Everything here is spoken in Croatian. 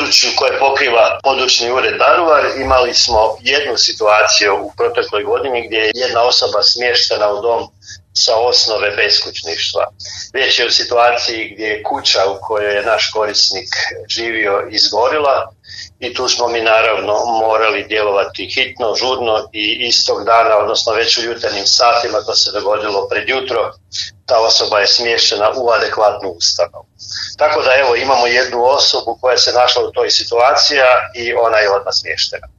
području koje pokriva područni ured Daruvar imali smo jednu situaciju u protekloj godini gdje je jedna osoba smještena u dom sa osnove beskućništva. Riječ je o situaciji gdje je kuća u kojoj je naš korisnik živio izgorila i tu smo mi naravno morali djelovati hitno, žurno i istog dana, odnosno već u jutarnjim satima, to se dogodilo pred jutro, ta osoba je smještena u adekvatnu ustanovu. Tako da evo imamo jednu osobu koja se našla u toj situaciji i ona je odmah smještena.